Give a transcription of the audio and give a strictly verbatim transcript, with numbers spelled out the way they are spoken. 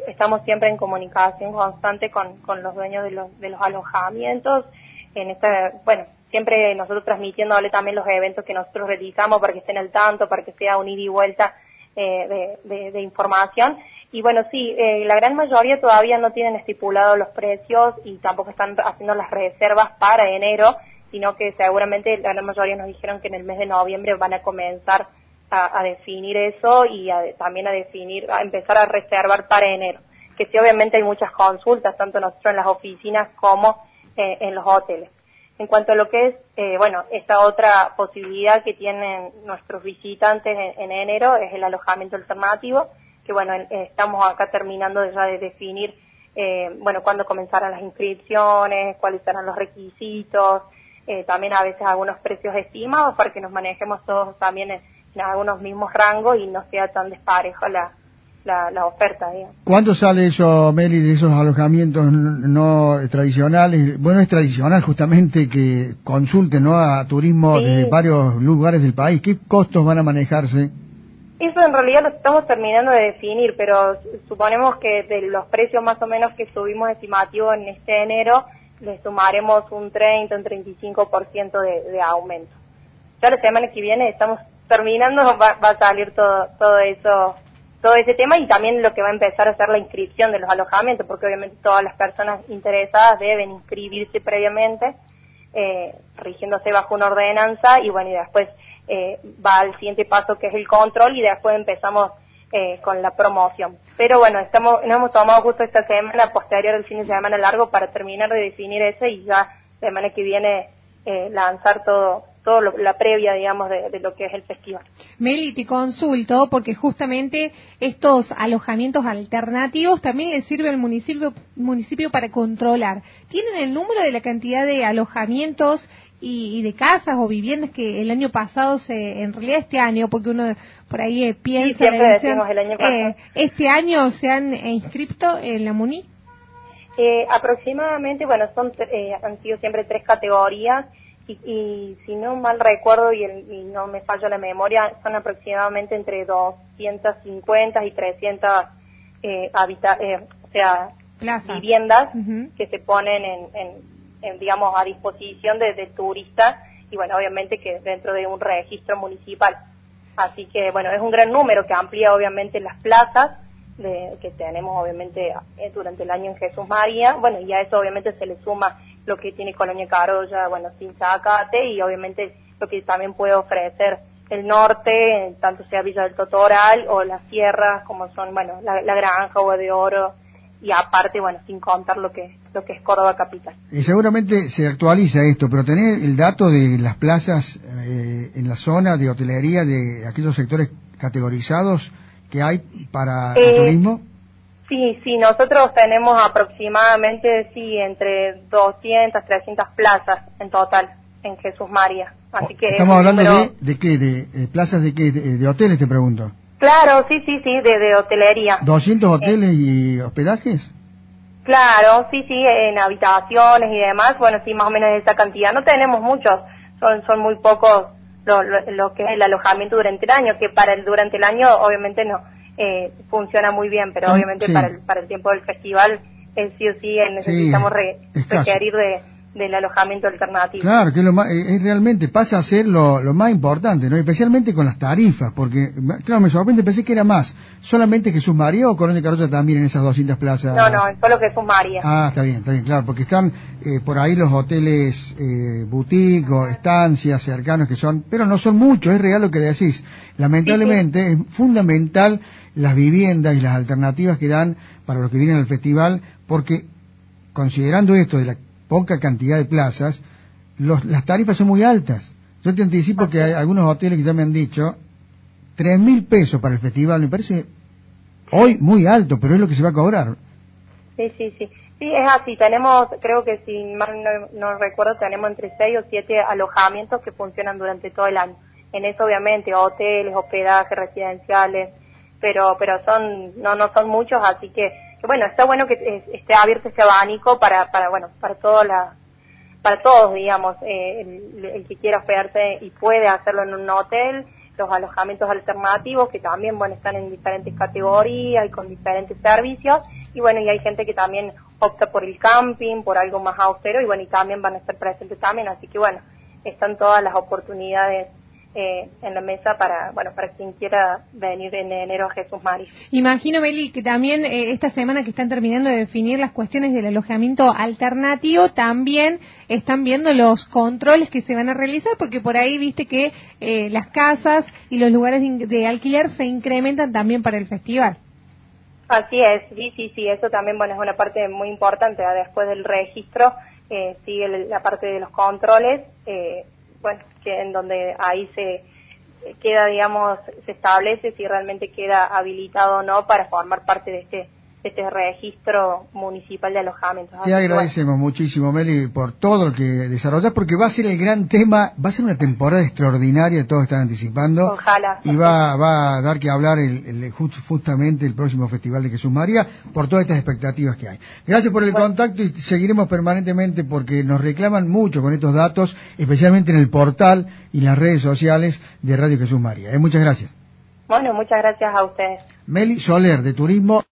estamos siempre en comunicación constante con, con los dueños de los, de los alojamientos. En esta, bueno, siempre nosotros transmitiéndole también los eventos que nosotros realizamos para que estén al tanto, para que sea un ida y vuelta eh, de, de, de información. Y bueno, sí, eh, la gran mayoría todavía no tienen estipulados los precios y tampoco están haciendo las reservas para enero, sino que seguramente la gran mayoría nos dijeron que en el mes de noviembre van a comenzar a, a definir eso y a, también a definir, a empezar a reservar para enero. Que sí, obviamente hay muchas consultas, tanto nosotros en las oficinas como eh, en los hoteles. En cuanto a lo que es, eh, bueno, esta otra posibilidad que tienen nuestros visitantes en, en enero es el alojamiento alternativo, que bueno, eh, estamos acá terminando ya de definir, eh, bueno, cuándo comenzarán las inscripciones, cuáles serán los requisitos, eh, también a veces algunos precios estimados para que nos manejemos todos también en, en algunos mismos rangos y no sea tan desparejo la, la, la oferta, digamos. ¿Cuánto sale eso, Meli, de esos alojamientos no tradicionales? Bueno, es tradicional justamente que consulten, ¿no?, a turismo sí, de varios lugares del país. ¿Qué costos van a manejarse? Eso en realidad lo estamos terminando de definir, pero suponemos que de los precios más o menos que subimos estimativos en este enero, le sumaremos un treinta, un treinta y cinco por ciento de, de aumento. Ya la semana que viene estamos terminando, va, va a salir todo, todo eso, todo ese tema y también lo que va a empezar a ser la inscripción de los alojamientos, porque obviamente todas las personas interesadas deben inscribirse previamente, eh, rigiéndose bajo una ordenanza y bueno, y después eh, va al siguiente paso que es el control y después empezamos eh, con la promoción. Pero bueno, estamos, nos hemos tomado justo esta semana posterior al fin de semana largo para terminar de definir eso y ya la semana que viene eh, lanzar todo, todo lo, la previa, digamos, de, de lo que es el festival. Meli, te consulto porque justamente estos alojamientos alternativos también les sirve al municipio, municipio para controlar. ¿Tienen el número de la cantidad de alojamientos y, y de casas o viviendas que el año pasado, se, en realidad este año, porque uno por ahí eh, piensa... Sí, siempre la decimos el año pasado. Eh, ¿Este año se han eh, inscrito en la MUNI? Eh, aproximadamente, bueno, son eh, han sido siempre tres categorías y, y si no mal recuerdo y, el, y no me falla la memoria, son aproximadamente entre doscientas cincuenta y trescientas eh, habita eh, o sea, Plaza. viviendas uh-huh. que se ponen en, en, en, digamos, a disposición de, de turistas y bueno, obviamente que dentro de un registro municipal. Así que bueno, es un gran número que amplía obviamente las plazas de, que tenemos obviamente eh, durante el año en Jesús María, bueno, y a eso obviamente se le suma lo que tiene Colonia Carolla, bueno, Sin Zacate, y obviamente lo que también puede ofrecer el norte, tanto sea Villa del Totoral o las sierras, como son, bueno, la, la Granja, Agua de Oro, y aparte, bueno, sin contar lo que lo que es Córdoba capital. Y seguramente se actualiza esto, pero tener el dato de las plazas eh, en la zona de hotelería de aquellos sectores categorizados que hay para eh, el turismo. Sí, sí, nosotros tenemos aproximadamente, sí, entre doscientas, trescientas plazas en total en Jesús María. Así que estamos hablando número... de, de qué, de eh, plazas de qué, de, de hoteles, te pregunto. Claro, sí, sí, sí, de, de hotelería. ¿doscientos hoteles eh. y hospedajes? Claro, sí, sí, en habitaciones y demás, bueno, sí, más o menos esa cantidad. No tenemos muchos, son son muy pocos lo, lo, lo que es el alojamiento durante el año, que para el durante el año obviamente no eh, funciona muy bien, pero sí, obviamente sí. para el para el tiempo del festival eh, sí o sí eh, necesitamos sí, re, requerir de del alojamiento alternativo. Claro, que es, lo más, es realmente pasa a ser lo, lo más importante, ¿no? Especialmente con las tarifas, porque, claro, me sorprende, pensé que era más. ¿Solamente Jesús María o Colonia Carolla también en esas doscientas plazas? No, no, solo Jesús María. Ah, está bien, está bien, claro, porque están eh, por ahí los hoteles eh, boutique o estancias cercanos que son, pero no son muchos, es real lo que decís. Lamentablemente sí, sí. Es fundamental las viviendas y las alternativas que dan para los que vienen al festival, porque considerando esto de la poca cantidad de plazas, los, las tarifas son muy altas. Yo te anticipo que hay algunos hoteles que ya me han dicho tres mil pesos para el festival, me parece hoy muy alto, pero es lo que se va a cobrar. Sí, sí, sí. Sí, es así. Tenemos, creo que si mal no, no recuerdo, tenemos entre seis o siete alojamientos que funcionan durante todo el año. En eso obviamente hoteles, hospedajes, residenciales, pero pero son no no son muchos, así que que bueno, está bueno que esté abierto este abanico para, para bueno, para toda la, para todos, digamos, eh, el, el que quiera hospedarse y puede hacerlo en un hotel, los alojamientos alternativos, que también, bueno, están en diferentes categorías y con diferentes servicios, y bueno, y hay gente que también opta por el camping, por algo más austero, y bueno, y también van a estar presentes también, así que bueno, están todas las oportunidades eh, en la mesa para, bueno, para quien quiera venir en enero a Jesús María. Imagino, Meli, que también eh, esta semana que están terminando de definir las cuestiones del alojamiento alternativo, también están viendo los controles que se van a realizar, porque por ahí viste que eh, las casas y los lugares de, de alquiler se incrementan también para el festival. Así es, sí, sí, sí, eso también, bueno, es una parte muy importante. Después del registro eh, sigue la parte de los controles, eh, bueno, que en donde ahí se queda, digamos, se establece si realmente queda habilitado o no para formar parte de este de este registro municipal de alojamientos. Te agradecemos bueno. muchísimo, Meli, por todo lo que desarrollas, porque va a ser el gran tema, va a ser una temporada extraordinaria, todos están anticipando. Ojalá. Y va, va a dar que hablar el, el, justamente el próximo Festival de Jesús María, por todas estas expectativas que hay. Gracias por el bueno. contacto y seguiremos permanentemente porque nos reclaman mucho con estos datos, especialmente en el portal y las redes sociales de Radio Jesús María. Eh, muchas gracias. Bueno, muchas gracias a ustedes. Meli Soler, de Turismo.